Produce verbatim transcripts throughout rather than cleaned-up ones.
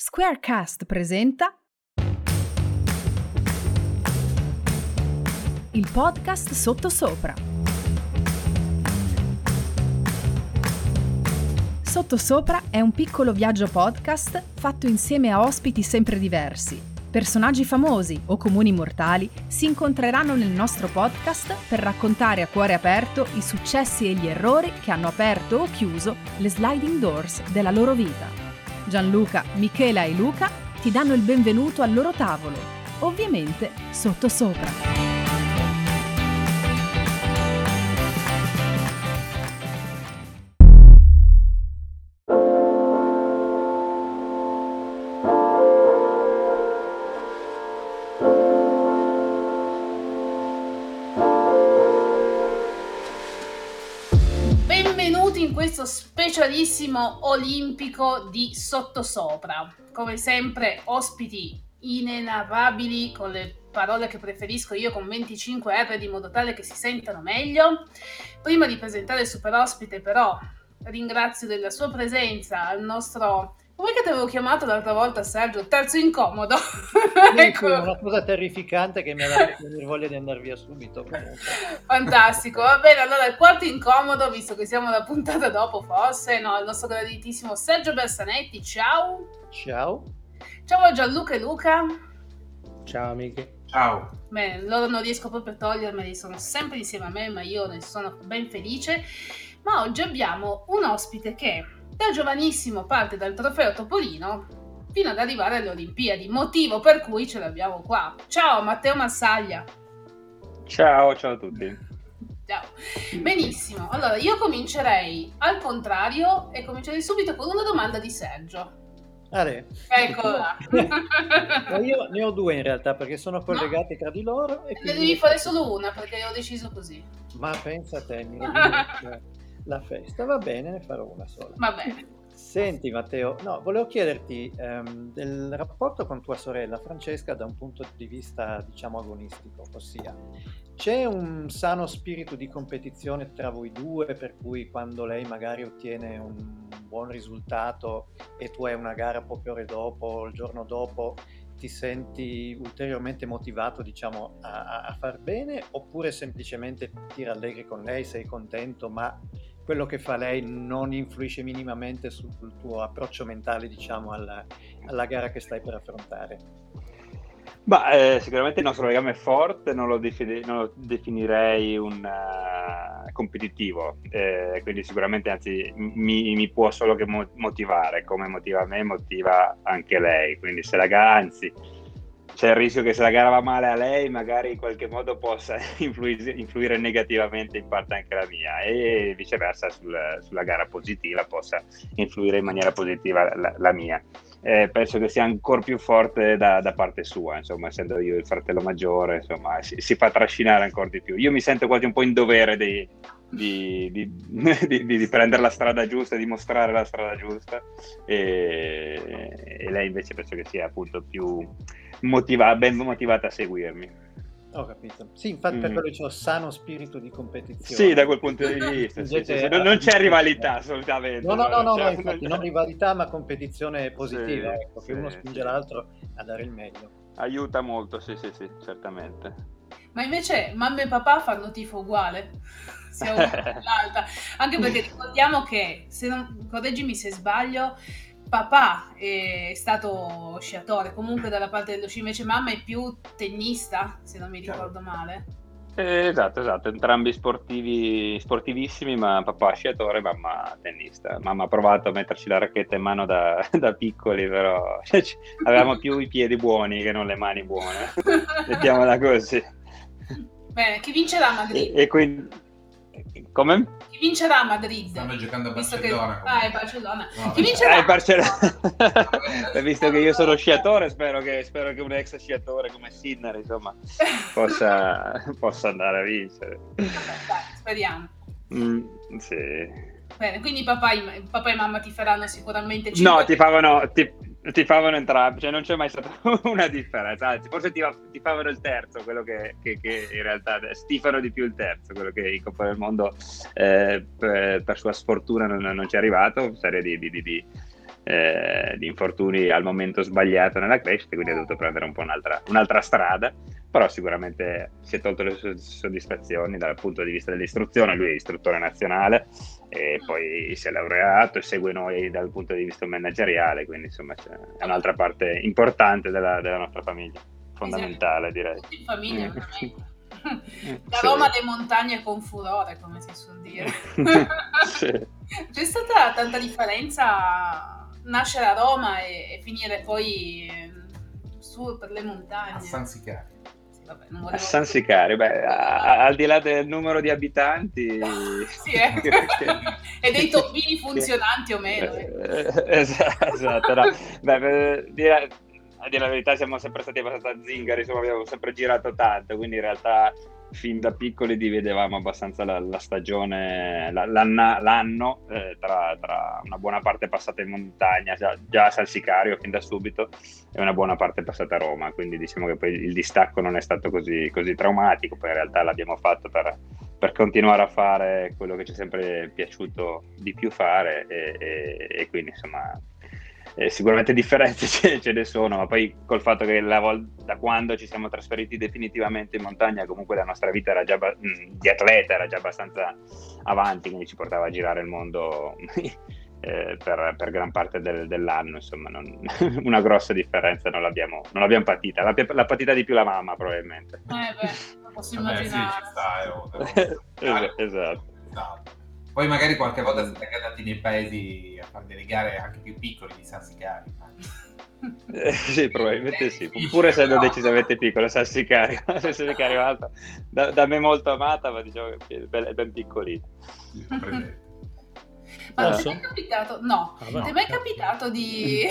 Squarecast presenta il podcast Sottosopra. Sottosopra è un piccolo viaggio podcast fatto insieme a ospiti sempre diversi. Personaggi famosi o comuni mortali si incontreranno nel nostro podcast per raccontare a cuore aperto i successi e gli errori che hanno aperto o chiuso le sliding doors della loro vita. Gianluca, Michela e Luca ti danno il benvenuto al loro tavolo, ovviamente sottosopra. Benvenuti in questo specialissimo olimpico di Sottosopra. Come sempre, ospiti inenarrabili con le parole che preferisco io con venticinque erre di modo tale che si sentano meglio. Prima di presentare il super ospite, però, ringrazio della sua presenza al nostro... Come che ti avevo chiamato l'altra volta, Sergio? Terzo incomodo. Ecco. È una cosa terrificante che mi ha dato voglia di andare via subito. Comunque. Fantastico, va bene. Allora, il quarto incomodo, visto che siamo la puntata dopo, forse, no, il nostro graditissimo Sergio Bersanetti. Ciao. Ciao. Ciao a Gianluca e Luca. Ciao amiche. Ciao. Bene, loro non riesco proprio a togliermeli, sono sempre insieme a me, ma io ne sono ben felice. Ma oggi abbiamo un ospite che da giovanissimo parte dal trofeo Topolino fino ad arrivare alle Olimpiadi, motivo per cui ce l'abbiamo qua. Ciao Matteo Massaglia. Ciao, ciao a tutti. Ciao. Benissimo, allora io comincerei al contrario e comincerei subito con una domanda di Sergio. Ale. Eccola. Io ne ho due in realtà perché sono collegate no. tra di loro. E ne devi fare solo una perché ho deciso così. Ma pensa a te, mi la festa, va bene, ne farò una sola. Va bene. Senti Matteo, no, volevo chiederti um, del rapporto con tua sorella Francesca da un punto di vista, diciamo, agonistico, ossia c'è un sano spirito di competizione tra voi due, per cui quando lei magari ottiene un buon risultato e tu hai una gara poche ore dopo o il giorno dopo, ti senti ulteriormente motivato, diciamo, a, a far bene, oppure semplicemente ti rallegri con lei, sei contento, ma quello che fa lei non influisce minimamente sul tuo approccio mentale, diciamo, alla, alla gara che stai per affrontare? Bah, eh, sicuramente il nostro legame è forte, non lo, defini- non lo definirei un uh, competitivo, eh, quindi sicuramente anzi mi, mi può solo che mo- motivare, come motiva me, motiva anche lei, quindi se la gara, anzi c'è il rischio che se la gara va male a lei magari in qualche modo possa influire, influire negativamente in parte anche la mia e viceversa sul, sulla gara positiva possa influire in maniera positiva la, la mia. Eh, penso che sia ancora più forte da, da parte sua, insomma, essendo io il fratello maggiore, insomma, si, si fa trascinare ancora di più. Io mi sento quasi un po' in dovere di, di, di, di, di, di prendere la strada giusta, di mostrare la strada giusta e, e lei invece penso che sia appunto più motiva- ben motivata a seguirmi. Ho capito. Sì, infatti mm. per quello c'è un sano spirito di competizione. Sì, da quel punto di vista. sì, sì, sì. Non, non c'è rivalità assolutamente. No, no, no, no, no cioè, infatti non rivalità ma competizione positiva, sì, ecco, sì, che uno spinge sì. l'altro a dare il meglio. Aiuta molto, sì, sì, sì, certamente. Ma invece mamma e papà fanno tifo uguale, sia una che l'altra. Anche perché ricordiamo che, se non, correggimi se sbaglio, papà è stato sciatore, comunque dalla parte dello sci, invece mamma è più tennista, se non mi ricordo male. Eh, esatto, esatto, entrambi sportivi, sportivissimi, ma papà sciatore, mamma tennista. Mamma ha provato a metterci la racchetta in mano da, da piccoli, però avevamo più i piedi buoni che non le mani buone, mettiamola così. Bene, chi vincerà a Madrid? E, e quindi... Come? Chi vincerà a Madrid? Stanno giocando a Visto Barcellona. Che... Ah, è Barcellona. No, Chi vincerà? Eh, Barcellona. Visto che io sono sciatore, spero che, spero che un ex sciatore come Sinner, insomma, possa, possa andare a vincere. Vabbè, dai, speriamo. Mm, sì. Bene, quindi papà e, papà e mamma ti faranno sicuramente cinque... No, ti favano, ti, ti favano entrambi, cioè non c'è mai stata una differenza, anzi forse ti, ti favano il terzo, quello che, che, che in realtà stifano di più il terzo, quello che in Coppa del Mondo eh, per, per sua sfortuna non, non ci è arrivato, serie di, di, di, eh, di infortuni al momento sbagliato nella crescita, quindi ha dovuto prendere un po' un'altra, un'altra strada, però sicuramente si è tolto le sue soddisfazioni dal punto di vista dell'istruzione. Lui è istruttore nazionale e poi si è laureato e segue noi dal punto di vista manageriale, quindi insomma è un'altra parte importante della, della nostra famiglia, fondamentale direi. Tutti in famiglia, Mm. veramente. Mm, Da sì. Roma alle montagne con furore, come si suol dire. Sì. C'è stata tanta differenza nascere a Roma e, e finire poi eh, su per le montagne. A San Sicario. Sì, vabbè, non A volevo- San Sicario, beh, a- al di là del numero di abitanti Sì, eh. E dei toppini funzionanti o meno. eh. Eh, esatto, esatto, no. Beh, per dire, a dire la verità siamo sempre stati abbastanza zingari, insomma abbiamo sempre girato tanto, quindi in realtà fin da piccoli dividevamo abbastanza la, la stagione, la- l'anna- l'anno eh, tra, tra una buona parte passata in montagna, già, già a San Sicario fin da subito, e una buona parte passata a Roma, quindi diciamo che poi il distacco non è stato così, così traumatico, poi in realtà l'abbiamo fatto per, per continuare a fare quello che ci è sempre piaciuto di più fare e, e- e quindi insomma eh, sicuramente differenze ce, ce ne sono, ma poi col fatto che la vol- da quando ci siamo trasferiti definitivamente in montagna comunque la nostra vita era già ba- mh, di atleta era già abbastanza avanti, quindi ci portava a girare il mondo eh, per, per gran parte del- dell'anno, insomma non- una grossa differenza non l'abbiamo, non l'abbiamo patita, l'ha, l'ha patita di più la mamma probabilmente. Eh beh, lo posso Vabbè, sì, immaginare. ci sta, eh, oh, però- Es- esatto. Esatto. Poi magari qualche volta siete andati nei paesi a fare delle gare anche più piccoli di San Sicario. Eh, sì, probabilmente sì, pur essendo decisamente piccolo, San Sicario, San Sicario alto, da, da me molto amata, ma diciamo che è ben, ben piccolino. Sì, ho presente. Ma ti Posso? è mai capitato? No, Ah, no. ti è mai capitato di...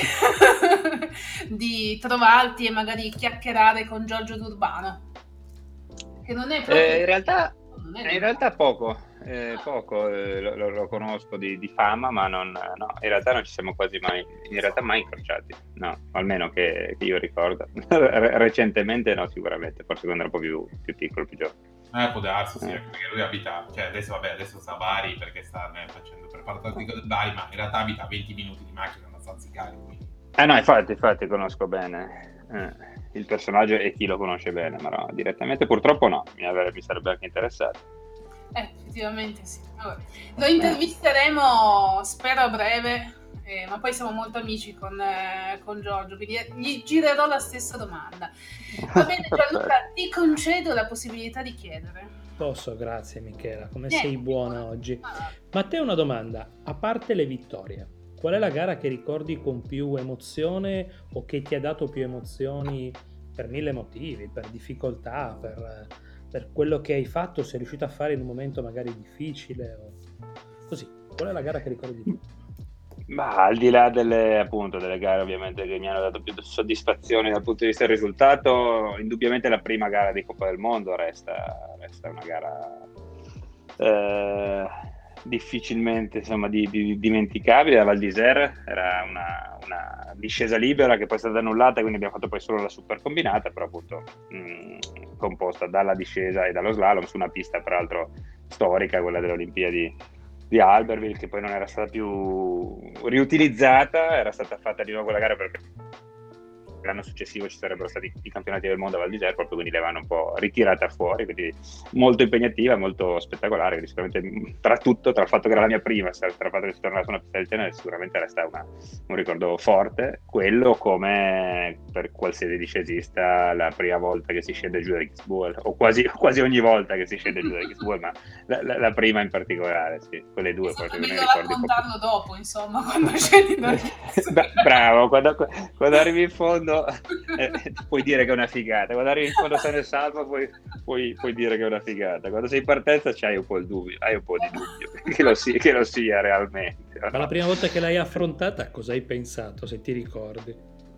di trovarti e magari chiacchierare con Giorgio D'Urbano? Che non è proprio... Eh, in realtà, non è in realtà poco, eh, poco eh, lo, lo- lo conosco di, di fama, ma non, no, in realtà non ci siamo quasi mai, in realtà mai incrociati, no, almeno che, che io ricordo. Re- recentemente no, sicuramente, forse quando ero un po' più, più piccolo, più giovane. Eh, può darsi, sì, Eh. anche perché lui abita, cioè adesso vabbè, adesso sta a Bari perché sta eh, facendo il preparato atletico del Bari, ma in realtà abita a venti minuti di macchina da San Sicario, quindi Eh no, infatti, infatti conosco bene eh, il personaggio e chi lo conosce bene, ma no, direttamente purtroppo no, mi, avrebbe- mi sarebbe anche interessato. Eh, effettivamente sì. Vabbè. Lo intervisteremo, spero a breve, eh, ma poi siamo molto amici con, eh, con Giorgio, quindi gli girerò la stessa domanda. Va bene Gianluca, ti concedo la possibilità di chiedere. Posso, grazie Michela, come Niente. sei buona oggi. Ah, Ma a te una domanda, a parte le vittorie, qual è la gara che ricordi con più emozione o che ti ha dato più emozioni per mille motivi, per difficoltà, per, per quello che hai fatto, sei riuscito a fare in un momento magari difficile o così? Qual è la gara che ricordi di più? Ma al di là delle, appunto, delle gare ovviamente che mi hanno dato più soddisfazioni dal punto di vista del risultato, indubbiamente la prima gara di Coppa del Mondo resta, resta una gara eh, difficilmente insomma, di, di- dimenticabile. La Val d'Isère era una, una discesa libera che poi è stata annullata, quindi abbiamo fatto poi solo la super combinata, però appunto mh, composta dalla discesa e dallo slalom su una pista peraltro storica, quella delle Olimpiadi di Albertville, che poi non era stata più riutilizzata, era stata fatta di nuovo quella gara perché l'anno successivo ci sarebbero stati i campionati del mondo a Val d'Isère, proprio quindi l'avevano un po' ritirata fuori, quindi molto impegnativa, molto spettacolare, quindi sicuramente tra tutto, tra il fatto che era la mia prima, tra il fatto che si tornava su una pista del genere, sicuramente resta una, un ricordo forte, quello come per qualsiasi discesista la prima volta che si scende giù da Kitzbühel, o quasi, quasi ogni volta che si scende giù da Kitzbühel, ma la, la, la prima in particolare, sì, quelle due è stato forse me ne meglio ricordi un po' più. raccontarlo dopo, insomma, quando scendi da Bra- Bravo, quando, quando arrivi in fondo eh, puoi dire che è una figata, quando arrivi in fondo sano e salvo puoi, puoi, puoi dire che è una figata, quando sei in partenza c'hai un po' il dubbio, hai un po' di dubbio che lo sia, che lo sia realmente. Ma la prima volta che l'hai affrontata cosa hai pensato, se ti ricordi?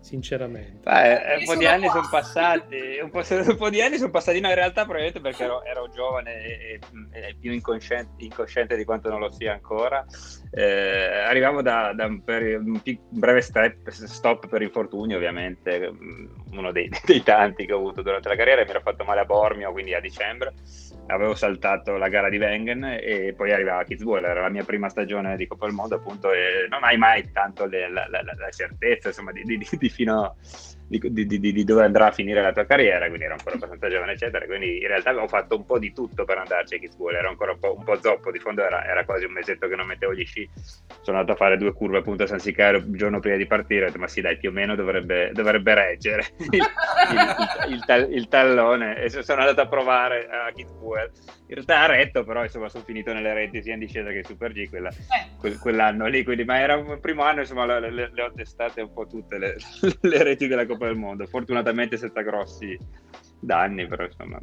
sinceramente. Beh, un po' di anni sono passati, un po', un po' di anni sono passati, no, in realtà probabilmente perché ero, ero giovane e, e più incosciente, incosciente di quanto non lo sia ancora. Eh, arrivavo da, da un, per, un breve step, stop per infortunio, ovviamente, uno dei, dei tanti che ho avuto durante la carriera. Mi ero fatto male a Bormio, quindi a dicembre avevo saltato la gara di Wengen e poi arrivava Kitzbühel, era la mia prima stagione di Coppa del Mondo, appunto, e non hai mai tanto le, la, la, la certezza, insomma, di, di, di fino di, di, di, di dove andrà a finire la tua carriera, quindi ero ancora abbastanza giovane, eccetera, quindi in realtà avevo fatto un po' di tutto per andarci a Kitzbühel, ero ancora un po', un po' zoppo, di fondo era, era quasi un mesetto che non mettevo gli sci, sono andato a fare due curve appunto a San Sicario il giorno prima di partire, ho detto ma sì dai, più o meno dovrebbe, dovrebbe reggere il, il, il, il, tal, il tallone, e sono andato a provare a Kitzbühel, in realtà ha retto, però insomma sono finito nelle reti sia in discesa che in Super G quella, quel, quell'anno lì, quindi, ma era un primo anno, insomma le, le, le ho testate un po' tutte le, le reti della Coppa del Mondo, fortunatamente senza grossi danni, però insomma,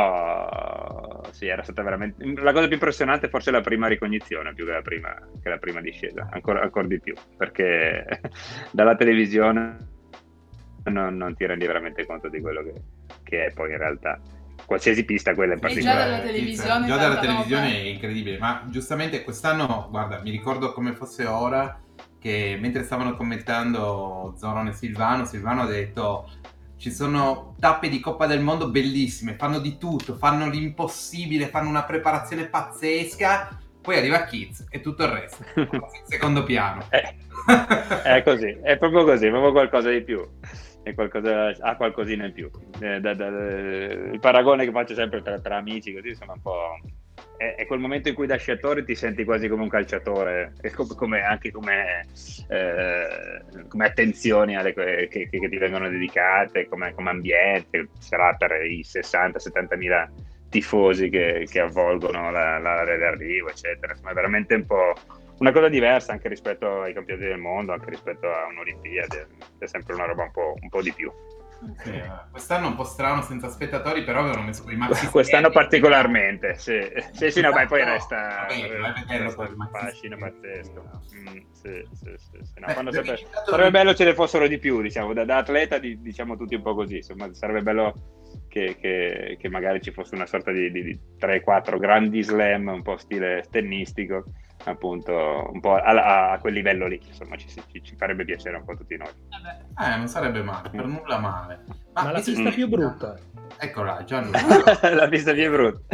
però sì, era stata veramente la cosa più impressionante, forse la prima ricognizione più che la prima, che la prima discesa, ancora, ancora di più, perché dalla televisione non, non ti rendi veramente conto di quello che, che è poi in realtà qualsiasi pista, quella in particolare. E già dalla televisione, già dalla televisione è incredibile, ma giustamente quest'anno, guarda, mi ricordo come fosse ora che mentre stavano commentando Zoran e Silvano, Silvano ha detto ci sono tappe di Coppa del Mondo bellissime, fanno di tutto, fanno l'impossibile, fanno una preparazione pazzesca, poi arriva Kids e tutto il resto, secondo piano. È, è così, è proprio così, è proprio qualcosa di più. È qualcosa, ha qualcosina in più. Eh, da, da, il paragone che faccio sempre tra, tra amici, così insomma un po'. È, è quel momento in cui da sciatore ti senti quasi come un calciatore, e come, come anche come, eh, come attenzioni alle, che, che, che ti vengono dedicate, come, come ambiente, sarà per i sessanta settanta mila tifosi che, che avvolgono la, l'area d'arrivo, eccetera. Insomma, è veramente un po' una cosa diversa anche rispetto ai campionati del mondo, anche rispetto a un'Olimpiade, è sempre una roba un po', un po' di più. Sì, eh. Quest'anno un po' strano senza spettatori, però avevano messo quei maxi quest'anno particolarmente, sì, sì, sì, no, beh, poi resta un fascino pazzesco. Mm, sì, sì, sì, sì. No, Beh, quando sempre, stato... sarebbe bello ce ne fossero di più, diciamo, da, da atleta di, diciamo tutti un po' così, insomma, sarebbe bello che, che, che magari ci fosse una sorta di, di, di tre quattro grandi slam, un po' stile tennistico, appunto, un po' a, a quel livello lì, insomma, ci, ci, ci farebbe piacere un po' tutti noi. Eh, non sarebbe male, per nulla male. Ma, Ma la pista mm. più brutta? Eccola, Gianluca. La pista più brutta.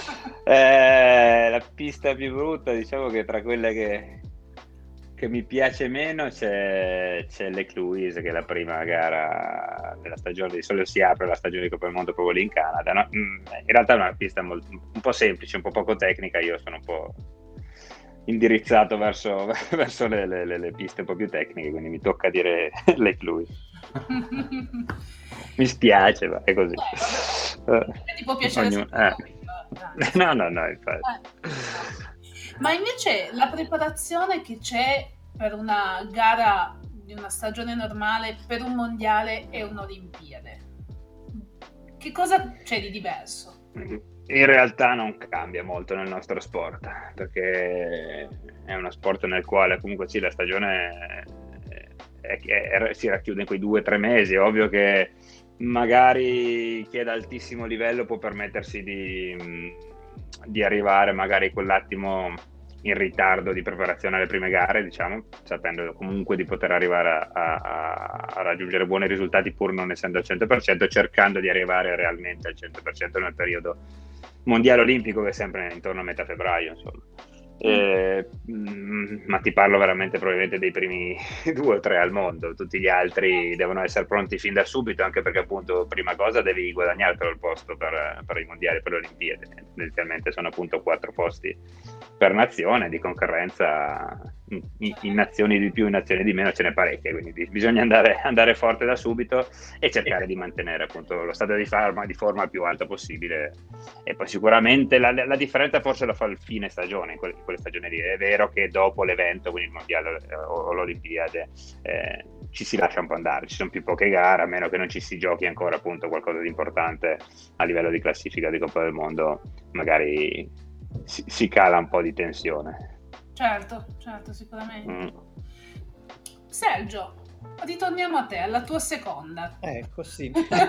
Eh, la pista più brutta, diciamo che tra quelle che, che mi piace meno c'è, c'è Lake Louise, che è la prima gara della stagione, di solito si apre la stagione di Coppa del Mondo proprio lì in Canada, no? In realtà è una pista molto, un po' semplice, un po' poco tecnica, io sono un po' indirizzato verso, verso le, le, le piste un po' più tecniche, quindi mi tocca dire Lake Louise. Mi spiace, ma è così. Eh, ti può piacere Ognuno, eh. No, no, no, infatti. Eh. Ma invece la preparazione che c'è per una gara di una stagione normale, per un mondiale e un'Olimpiade, che cosa c'è di diverso? In realtà non cambia molto nel nostro sport, perché è uno sport nel quale comunque sì, la stagione è, è, è, si racchiude in quei due o tre mesi. È ovvio che magari chi è ad altissimo livello può permettersi di, di arrivare magari quell'attimo in ritardo di preparazione alle prime gare, diciamo, sapendo comunque di poter arrivare a, a, a raggiungere buoni risultati pur non essendo al cento per cento, cercando di arrivare realmente al cento per cento nel periodo mondiale olimpico, che è sempre intorno a metà febbraio, insomma. Eh, ma ti parlo veramente probabilmente dei primi due o tre al mondo. Tutti gli altri devono essere pronti fin da subito, anche perché appunto prima cosa devi guadagnartelo il posto per, per i mondiali, per le Olimpiadi. Tendenzialmente sono appunto quattro posti per nazione, di concorrenza in, in nazioni di più, in nazioni di meno ce n'è parecchie, quindi bisogna andare, andare forte da subito e cercare di mantenere appunto lo stato di forma, di forma il più alto possibile. E poi sicuramente la, la differenza forse la fa il fine stagione, in quelle, in quelle stagioni lì. È vero che dopo l'evento, quindi il mondiale o, o l'Olimpiade, eh, ci si lascia un po' andare, ci sono più poche gare, a meno che non ci si giochi ancora appunto qualcosa di importante a livello di classifica di Coppa del Mondo, magari si, si cala un po' di tensione. Certo, certo, sicuramente. Mm. Sergio, Ritorniamo a te, alla tua seconda. Ecco, sì.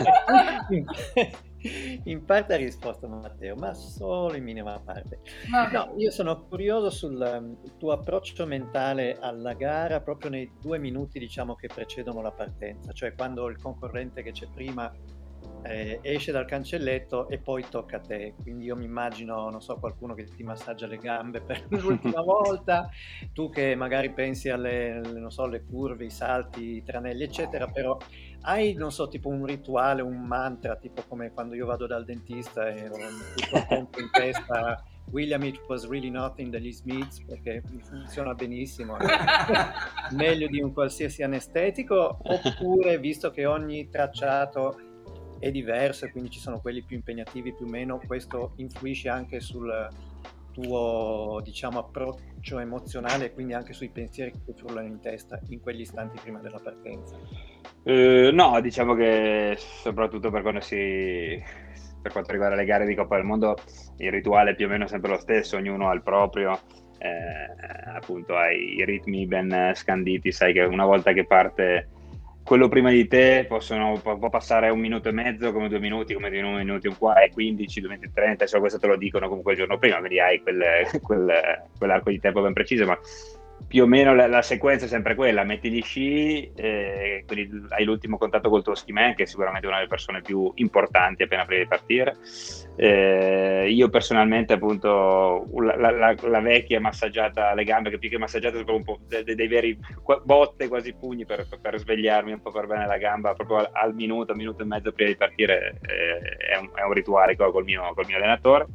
In parte ha risposto Matteo, ma solo in minima parte. Vabbè. No, io sono curioso sul um, tuo approccio mentale alla gara proprio nei due minuti, diciamo, che precedono la partenza, cioè quando il concorrente che c'è prima eh, esce dal cancelletto e poi tocca a te. Quindi io mi immagino, non so, qualcuno che ti massaggia le gambe per l'ultima volta, tu che magari pensi alle, alle, non so, le curve, i salti, i tranelli, eccetera, però hai, non so, tipo un rituale, un mantra, tipo come quando io vado dal dentista e ho tutto il tempo in testa William, it was really nothing degli Smiths, perché funziona benissimo, meglio di un qualsiasi anestetico, oppure visto che ogni tracciato è diverso e quindi ci sono quelli più impegnativi più o meno, questo influisce anche sul tuo, diciamo, approccio emozionale e quindi anche sui pensieri che ti frullano in testa in quegli istanti prima della partenza? Uh, no, diciamo che soprattutto per quando si per quanto riguarda le gare di Coppa del Mondo il rituale è più o meno sempre lo stesso, ognuno ha il proprio, eh, appunto hai i ritmi ben scanditi, sai che una volta che parte quello prima di te possono, può, può passare un minuto e mezzo, come due minuti, come due minuti, un quarto, quindici, due minuti e trenta, cioè questo te lo dicono comunque il giorno prima, quindi hai quel, quel, quell'arco di tempo ben preciso, ma più o meno la, la sequenza è sempre quella, metti gli sci, eh, quindi hai l'ultimo contatto col tuo ski man, che è sicuramente una delle persone più importanti appena prima di partire. Eh, io personalmente appunto la, la, la vecchia massaggiata alle gambe, che più che massaggiata sono un po' dei, dei veri botte, quasi pugni per, per svegliarmi un po' per bene la gamba, proprio al, al minuto, un minuto e mezzo prima di partire, eh, è, un, è un rituale col mio, col mio allenatore.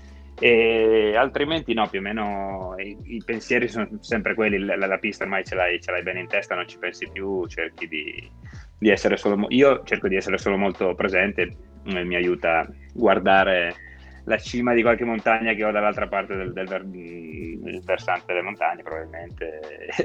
E altrimenti no, più o meno i, i pensieri sono sempre quelli, la, la pista ormai ce l'hai, ce l'hai bene in testa, non ci pensi più, cerchi di, di essere solo, io cerco di essere solo molto presente, eh, mi aiuta a guardare la cima di qualche montagna che ho dall'altra parte del, del, del versante delle montagne probabilmente,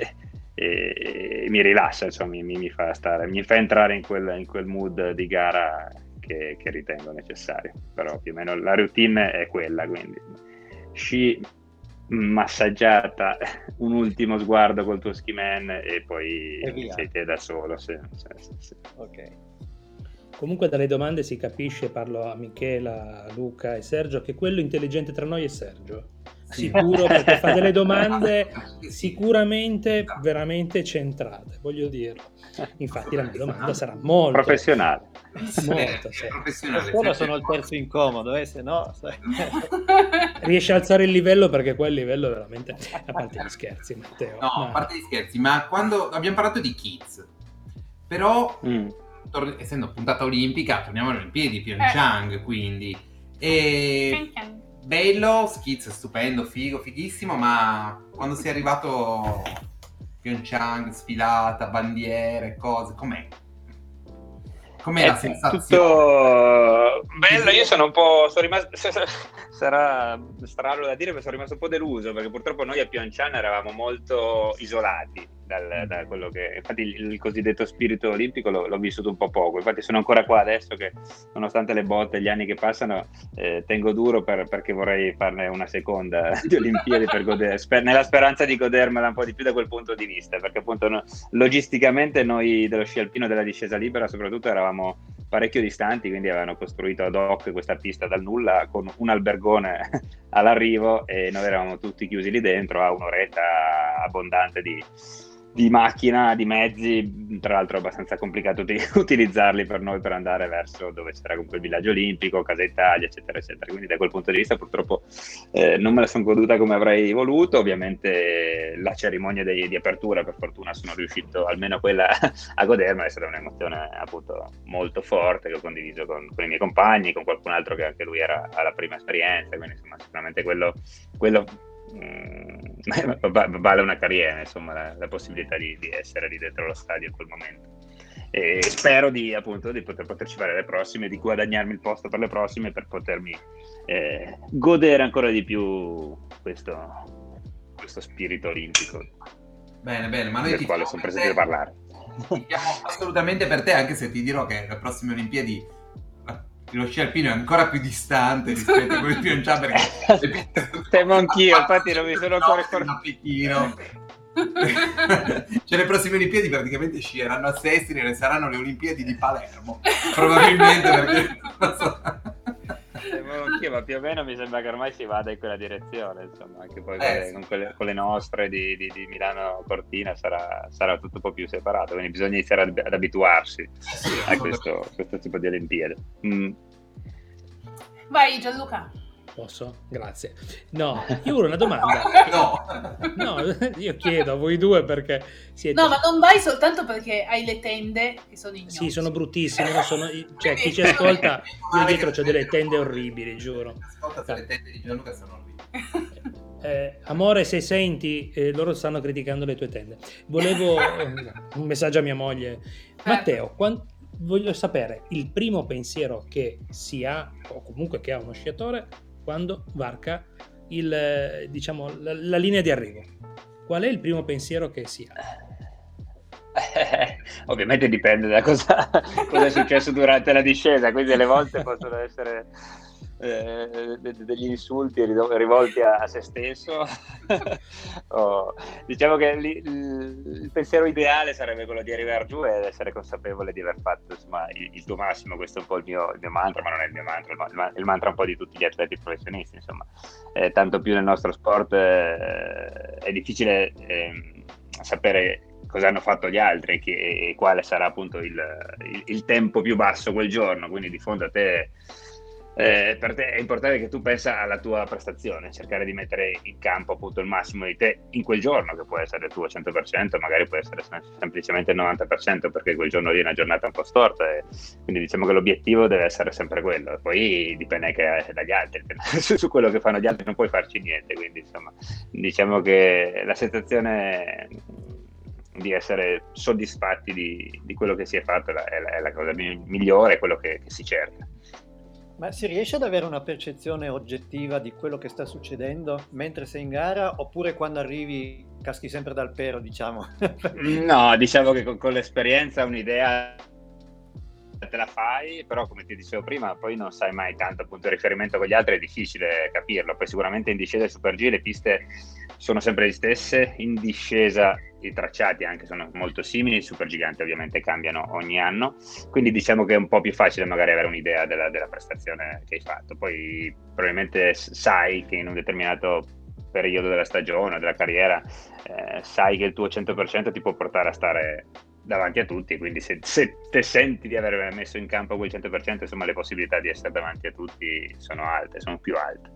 e, e mi rilassa, insomma, mi, mi fa stare, mi fa entrare in quel, in quel mood di gara Che, che ritengo necessario, però più o meno la routine è quella, quindi sci, massaggiata, un ultimo sguardo col tuo ski man e poi e sei te da solo. Sì, sì, sì, sì. Ok. Comunque dalle domande si capisce, parlo a Michela, Luca e Sergio, che quello intelligente tra noi è Sergio. Sicuro, perché fa delle domande sicuramente veramente centrate, voglio dirlo. Infatti la mia domanda sarà molto professionale. Molto, sì. Professionale. Solo sono il terzo incomodo, eh, se no sai. Riesce a alzare il livello, perché quel livello veramente, a parte gli scherzi, Matteo. No, ma... a parte gli scherzi, ma quando abbiamo parlato di kids, però mm. tor- essendo puntata olimpica, torniamo alle Olimpiadi, Pyeongchang, eh. quindi e bello, Skiz stupendo, figo, fighissimo, ma quando sei arrivato Pyeongchang, sfilata, bandiere, cose, com'è? Com'è è la sensazione? Tutto bello, io sono un po', sono rimasto, sarà strano da dire, ma sono rimasto un po' deluso, perché purtroppo noi a Pyeongchang eravamo molto isolati dal, da quello che, infatti il, il cosiddetto spirito olimpico l'ho, l'ho vissuto un po' poco, infatti sono ancora qua adesso che nonostante le botte e gli anni che passano eh, tengo duro per, perché vorrei farne una seconda di Olimpiadi per godere, sper, nella speranza di godermela un po' di più da quel punto di vista, perché appunto no, logisticamente noi dello sci alpino, della discesa libera soprattutto, eravamo parecchio distanti, quindi avevano costruito ad hoc questa pista dal nulla con un albergone all'arrivo e noi eravamo tutti chiusi lì dentro a un'oretta abbondante di di macchina, di mezzi, tra l'altro abbastanza complicato di utilizzarli per noi per andare verso dove c'era comunque il villaggio olimpico, Casa Italia, eccetera, eccetera. Quindi da quel punto di vista purtroppo eh, non me la sono goduta come avrei voluto. Ovviamente la cerimonia di, di apertura, per fortuna sono riuscito almeno quella a godermi, è stata un'emozione appunto molto forte che ho condiviso con, con i miei compagni, con qualcun altro che anche lui era alla prima esperienza, quindi insomma sicuramente quello... quello vale una carriera, insomma, la, la possibilità di, di essere lì dentro lo stadio in quel momento, e spero di appunto di poter partecipare alle prossime, di guadagnarmi il posto per le prossime per potermi eh, godere ancora di più questo, questo spirito olimpico. Bene, bene, ma noi del ti quale sono presente a parlare. Siamo assolutamente per te, anche se ti dirò che le prossime Olimpiadi lo sci alpino è ancora più distante rispetto a quello di Pyeongchang, perché temo anch'io, infatti non mi sono ancora ricordato. Cioè le prossime Olimpiadi praticamente scieranno a Sestri e saranno le Olimpiadi di Palermo, probabilmente, perché non so. Anch'io, ma più o meno mi sembra che ormai si vada in quella direzione, insomma, anche poi Eh, con, le, sì. con, quelle, con le nostre di, di, di Milano Cortina sarà, sarà tutto un po' più separato, quindi bisogna iniziare ad, ad abituarsi Sì, a questo, questo tipo di Olimpiadi. Mm. Vai Gianluca. Posso? Grazie. No, io ho una domanda. No. No, io chiedo a voi due perché siete... No, ma non vai soltanto perché hai le tende che sono ignoti. Sì, sono bruttissime, non sono... cioè chi ci ascolta, io dietro c'ho delle tende orribili, giuro. Ascolta, se le tende di Gianluca sono orribili. Eh, amore, se senti, eh, loro stanno criticando le tue tende. Volevo eh, un messaggio a mia moglie. Matteo, quan- voglio sapere il primo pensiero che si ha, o comunque che ha uno sciatore, quando varca il, eh, diciamo, la, la linea di arrivo. Qual è il primo pensiero che si ha? Eh, ovviamente dipende da cosa, cosa è successo durante la discesa, quindi delle volte possono essere eh, de- degli insulti rido- rivolti a, a se stesso. O, diciamo che li, il, il pensiero ideale sarebbe quello di arrivare giù ed essere consapevole di aver fatto, insomma, il, il tuo massimo. Questo è un po' il mio, il mio mantra, ma non è il mio mantra, il, ma- il mantra un po' di tutti gli atleti professionisti, insomma. Eh, tanto più nel nostro sport eh, è difficile eh, sapere cosa hanno fatto gli altri che, e quale sarà appunto il, il, il tempo più basso quel giorno, quindi di fondo a te, eh, per te è importante che tu pensa alla tua prestazione, cercare di mettere in campo appunto il massimo di te in quel giorno, che può essere il tuo cento per cento, magari può essere sem- semplicemente il novanta per cento, perché quel giorno lì è una giornata un po' storta, e quindi diciamo che l'obiettivo deve essere sempre quello, poi dipende anche dagli altri. su, su quello che fanno gli altri non puoi farci niente, quindi insomma diciamo che la sensazione di essere soddisfatti di, di quello che si è fatto è la, è la cosa migliore, è quello che, che si cerca. Ma si riesce ad avere una percezione oggettiva di quello che sta succedendo mentre sei in gara, oppure quando arrivi caschi sempre dal pero, diciamo? No, diciamo che con, con l'esperienza un'idea te la fai, però come ti dicevo prima poi non sai mai tanto, appunto il riferimento con gli altri è difficile capirlo. Poi sicuramente in discesa e Super G le piste sono sempre le stesse, in discesa i tracciati anche sono molto simili, i super giganti ovviamente cambiano ogni anno, quindi diciamo che è un po' più facile magari avere un'idea della, della prestazione che hai fatto. Poi probabilmente sai che in un determinato periodo della stagione o della carriera eh, sai che il tuo cento per cento ti può portare a stare davanti a tutti, quindi se, se te senti di aver messo in campo quel cento per cento, insomma le possibilità di essere davanti a tutti sono alte, sono più alte.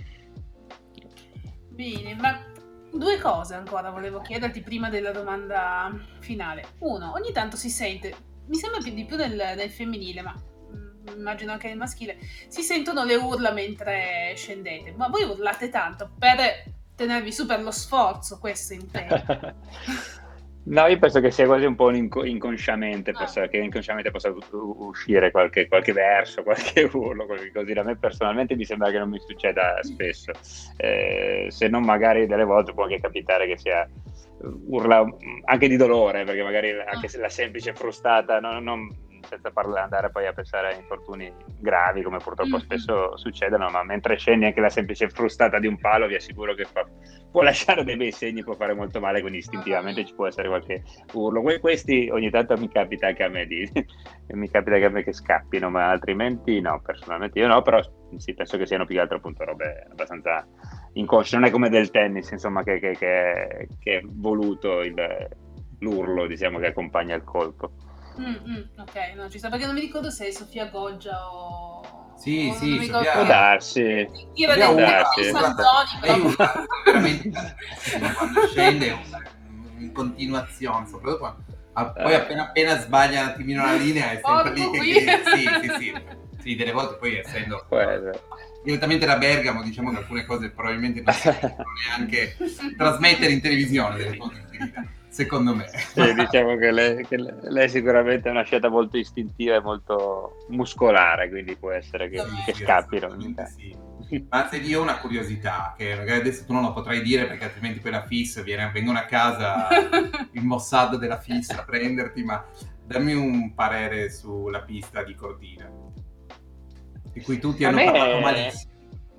Bene, ma due cose ancora volevo chiederti prima della domanda finale. Uno, ogni tanto si sente, mi sembra più di più nel, nel femminile, ma mh, immagino anche nel maschile, si sentono le urla mentre scendete, ma voi urlate tanto per tenervi su per lo sforzo, questo intendo? No, io penso che sia quasi un po' un inco- inconsciamente, Ah. possa, che inconsciamente possa u- uscire qualche, qualche verso, qualche urlo, qualche così. A me personalmente mi sembra che non mi succeda spesso, eh, se non magari delle volte può anche capitare che sia urla anche di dolore, perché magari anche se la semplice frustata, non, non, senza parlare, andare poi a pensare a infortuni gravi come purtroppo Mm-hmm. spesso succedono, ma mentre scendi anche la semplice frustata di un palo vi assicuro che fa, può lasciare dei bei segni, può fare molto male, quindi istintivamente ci può essere qualche urlo. Que- questi ogni tanto mi capita anche a me di, mi capita anche a me che scappino, ma altrimenti no, personalmente io no, però sì, penso che siano più che altro appunto robe abbastanza inconsce, non è come del tennis, insomma, che, che, che, che è voluto il, l'urlo, diciamo, che accompagna il colpo. Mm-hmm. Ok, no, ci sta, perché non mi ricordo se è Sofia Goggia o... Sì, o sì, non mi ricordo Sofia- Può chi è. darsi. Tira Abbiamo del una- tempo sì. di Sanzoni, Lei però... urla veramente tantissimo quando scende, è un- in continuazione, soprattutto quando- ah, poi Eh. appena appena sbaglia un attimino la linea è sempre lì Porco che qui. grida. Sì, sì, sì. Sì, delle volte poi essendo Può essere. direttamente da Bergamo, diciamo che alcune cose probabilmente non si possono neanche trasmettere in televisione, delle cose in grida, secondo me. Sì, diciamo che lei, che lei sicuramente è una scelta molto istintiva e molto muscolare, quindi può essere che, che Sì, scappino. assolutamente sì. Ma se io ho una curiosità, che magari adesso tu non lo potrai dire perché altrimenti poi la F I S viene, vengono a casa il Mossad della F I S a prenderti, ma dammi un parere sulla pista di Cortina, di cui tutti A hanno me- parlato malissimo.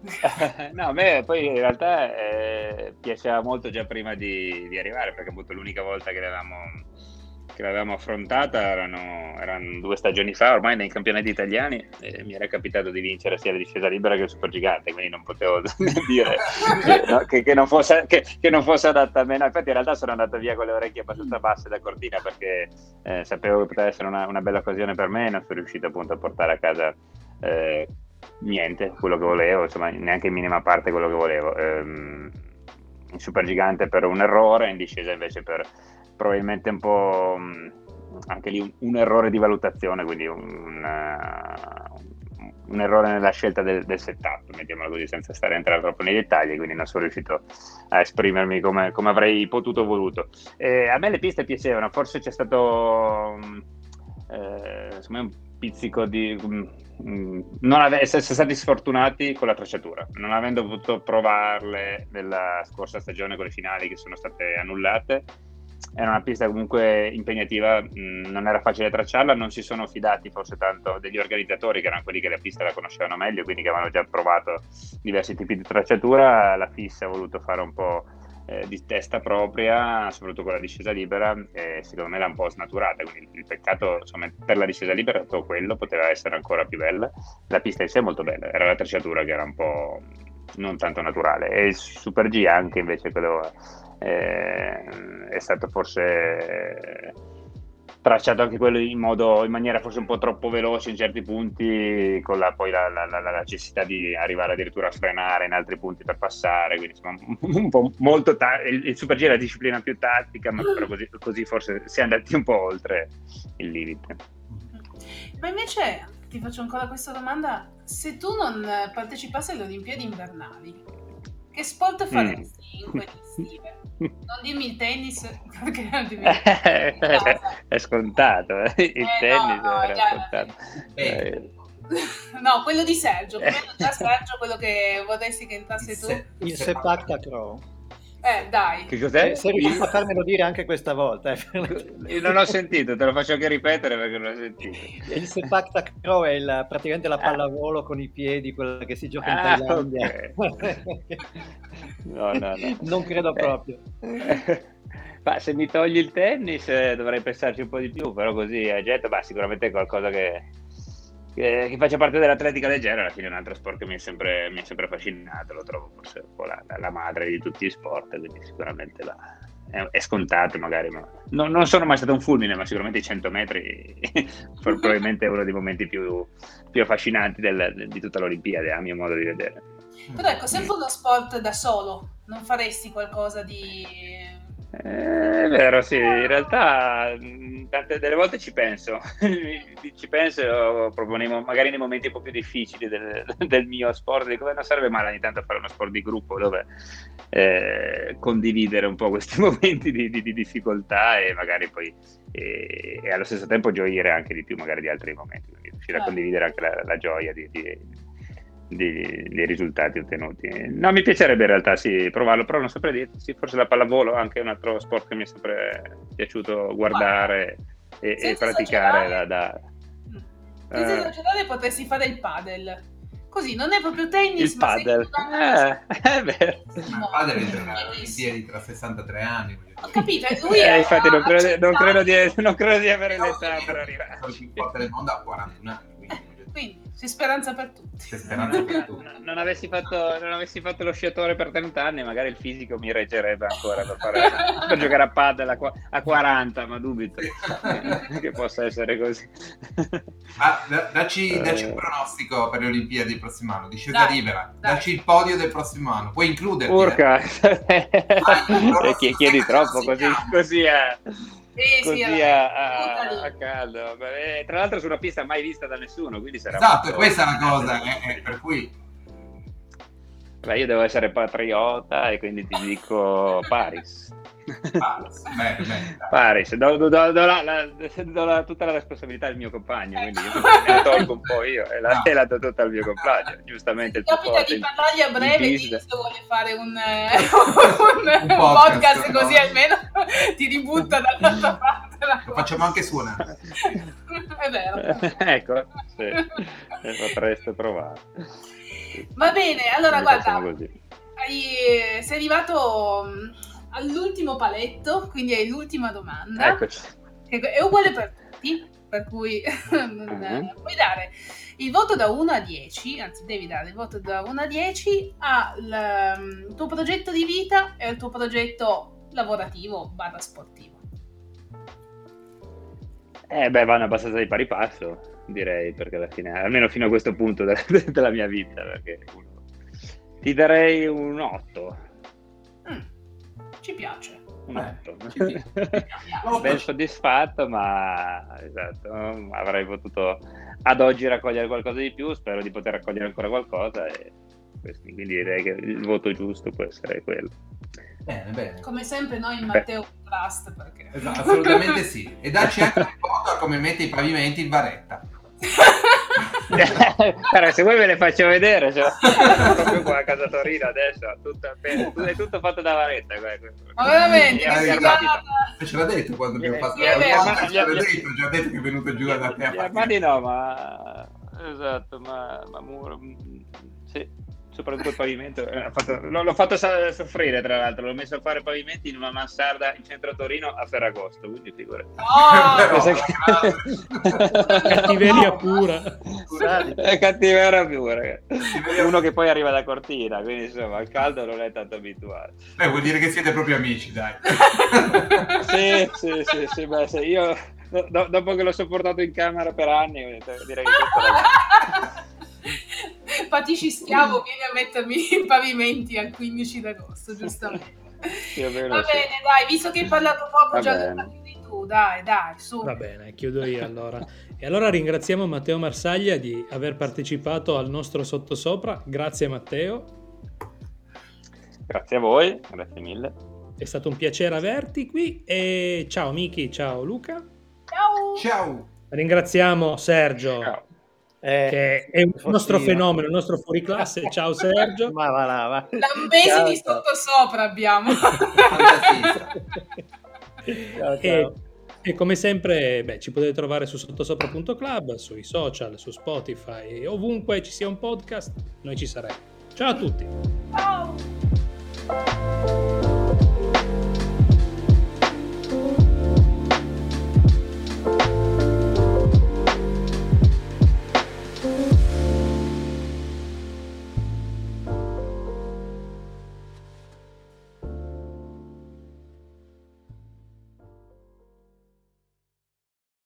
No, a me poi in realtà eh, piaceva molto già prima di, di arrivare, perché appunto l'unica volta che l'avevamo, che l'avevamo affrontata erano, erano due stagioni fa, ormai nei campionati italiani, e mi era capitato di vincere sia la discesa libera che il Supergigante, quindi non potevo dire che, no, che, che, non fosse, che, che non fosse adatta a me. No, infatti in realtà sono andato via con le orecchie abbastanza basse da Cortina, perché eh, sapevo che poteva essere una, una bella occasione per me, e non sono riuscito appunto a portare a casa eh, niente, quello che volevo, insomma neanche in minima parte quello che volevo. Ehm, in Supergigante per un errore, in discesa invece per probabilmente un po' anche lì un, un errore di valutazione, quindi un, un, un errore nella scelta del, del setup, mettiamolo così, senza stare a entrare troppo nei dettagli, quindi non sono riuscito a esprimermi come, come avrei potuto o voluto. E a me le piste piacevano, forse c'è stato eh, insomma un pizzico di non ave- essere stati sfortunati con la tracciatura, non avendo potuto provarle nella scorsa stagione con le finali che sono state annullate. Era una pista comunque impegnativa, mh, non era facile tracciarla, non si sono fidati forse tanto degli organizzatori, che erano quelli che la pista la conoscevano meglio, quindi che avevano già provato diversi tipi di tracciatura. La F I S ha voluto fare un po' eh, di testa propria, soprattutto con la discesa libera, e secondo me l'ha un po' snaturata, quindi il peccato insomma per la discesa libera è stato quello, poteva essere ancora più bella. La pista in sé è molto bella, era la tracciatura che era un po' non tanto naturale, e il Super G anche invece quello eh, è stato forse eh, tracciato anche quello in modo in maniera forse un po' troppo veloce in certi punti, con la, poi la, la, la, la necessità di arrivare addirittura a frenare in altri punti per passare, quindi insomma un po' molto ta- il, il Super G è la disciplina più tattica, ma però così, così forse si è andati un po' oltre il limite. Ma invece ti faccio ancora questa domanda: se tu non partecipassi alle Olimpiadi invernali, che sport faresti mm. in quelle estive? Non dimmi il tennis, perché non dimmi è, è scontato, eh? il eh, tennis no, no, era scontato. Eh. No, quello di Sergio, come già Sergio, quello che vorresti che entrasse tu. Il Sepak Takraw. Eh, dai. Che cos'è? Eh, sei riuscito a farmelo dire anche questa volta. Eh. Non ho sentito, te lo faccio anche ripetere perché non ho sentito. Il Sepak Takraw è il, praticamente la pallavolo ah. con i piedi, quella che si gioca in ah, Thailandia. Okay. No, no, no. Non credo proprio. Ma se mi togli il tennis eh, dovrei pensarci un po' di più, però così a getto, bah, sicuramente è qualcosa che, che, che faccia parte dell'atletica leggera. Alla fine è un altro sport che mi è sempre, mi è sempre affascinato, lo trovo forse un po' la, la madre di tutti gli sport, quindi sicuramente la, è, è scontato magari, ma no, non sono mai stato un fulmine, ma sicuramente i cento metri probabilmente è uno dei momenti più, più affascinanti del, di tutta l'Olimpiade, a mio modo di vedere. Però ecco, sempre uno sport da solo, non faresti qualcosa di... Eh, è vero, sì, in realtà tante delle volte ci penso, ci penso, proponevo magari nei momenti un po' più difficili del, del mio sport, dico, non sarebbe male ogni tanto fare uno sport di gruppo dove eh, condividere un po' questi momenti di, di, di difficoltà e magari poi e, e allo stesso tempo gioire anche di più magari di altri momenti, quindi riuscire a condividere anche la, la gioia di, di Di, dei risultati ottenuti. No, mi piacerebbe in realtà sì provarlo, però non saprei dire. Sì, forse la pallavolo è anche un altro sport che mi è sempre piaciuto guardare ah, e, e praticare da, da senza esagerare, eh, potresti fare il padel, così non è proprio tennis, il ma padel eh, è vero. Ma il padel è in piedi tra sessantattré anni, ho capito, lui eh, è infatti non credo, non credo di non credo di avere l'età per arrivare. Il più forte del mondo ha quarantuno anni, quindi c'è speranza per tutti. C'è speranza per tutti. Non, non, avessi fatto, non avessi fatto lo sciatore per trenta anni, magari il fisico mi reggerebbe ancora per, fare, per giocare a padel a, a quaranta, ma dubito che possa essere così. Ah, dacci, dacci un pronostico per le Olimpiadi del prossimo anno, discesa dai, libera, dai. Dacci il podio del prossimo anno, puoi includerti. Urca, eh. Vai, chiedi troppo così, così è. Sì, così sì, a, a, a caldo. Beh, tra l'altro su una pista mai vista da nessuno, quindi sarà esatto, molto... questa è una cosa eh, eh, per cui beh, io devo essere patriota e quindi ti dico Paris. Paris, bene, bene, Paris. Do, do, do, do, la, la, do la, tutta la responsabilità al mio compagno, quindi io me la tolgo un po' io e la, no. e la do tutta al mio compagno, giustamente. Il capita di parlargli a breve e se vuole fare un, un, un, un podcast, podcast così no? Almeno ti ributta dall'altra parte. Lo facciamo anche suonare. È vero. Ecco, sì, potreste provare. Va bene, allora Quindi guarda, facciamo così. hai- sei arrivato mm, all'ultimo paletto, quindi è l'ultima domanda, Eccoci. che è uguale per tutti, per cui non- Mhm. puoi dare il voto da uno a dieci, anzi devi dare il voto da uno a dieci al mm, tuo progetto di vita e al tuo progetto lavorativo barra sportivo. Eh beh, vanno abbastanza di pari passo, direi, perché alla fine, almeno fino a questo punto della, della mia vita, perché uno- ti darei un otto. Mm, ci piace. Un Eh, otto. ci piace. Ben soddisfatto, ma esatto, avrei potuto ad oggi raccogliere qualcosa di più, spero di poter raccogliere ancora qualcosa e quindi direi che il voto giusto può essere quello. Bene, bene. Come sempre noi in Matteo Trust, perché... Esatto, assolutamente sì. E dacci anche un voto a come mette i pavimenti il Varetta. Però se vuoi ve le faccio vedere, cioè, proprio qua a casa Torino adesso, tutto, appena- è tutto fatto da Varetta. Ma veramente, Eh, che eh, figata! Ce l'ha detto quando abbiamo Eh, fatto sì, è la vero. volta, ce l'ha Gli- detto, ho già detto che è venuto giù da te a Gli partire. armadi no, ma esatto, ma, ma muro, mm, sì, soprattutto il pavimento. eh, ho fatto- l'ho, l'ho fatto sa- soffrire, tra l'altro, l'ho messo a fare pavimenti in una mansarda in centro a Torino a Ferragosto, quindi figurati. Oh, Però- Pensa che- Cattiveria pura. È cattiveria pura, ragazzi. Uno che poi arriva da Cortina, quindi insomma al caldo non è tanto abituato. Beh, vuol dire che siete proprio amici, dai. Sì, sì, sì, sì, beh, sì, io do- do- dopo che l'ho sopportato in camera per anni, direi che questo era... Patisci schiavo, vieni a mettermi i pavimenti al quindici d'agosto, giustamente. Più o meno Va sì. bene, dai, visto che hai parlato poco, Va già bene. lo chiudi tu, dai, dai, su. Va bene, chiudo io allora. E allora ringraziamo Matteo Marsaglia di aver partecipato al nostro Sottosopra. Grazie Matteo, Grazie a voi, grazie mille. è stato un piacere averti qui e ciao Miki, ciao Luca. Ciao! Ciao. Ringraziamo Sergio Ciao. Eh, che è un fossi nostro io. fenomeno, il nostro fuoriclasse. Ciao Sergio. Ma va là, va. Lambesi Ciao, di ciao. sottosopra abbiamo. Fantasista. Ciao, E, ciao. e come sempre, beh, ci potete trovare su sottosopra punto club, sui social, su Spotify, ovunque ci sia un podcast, noi ci saremo. Ciao a tutti. Ciao!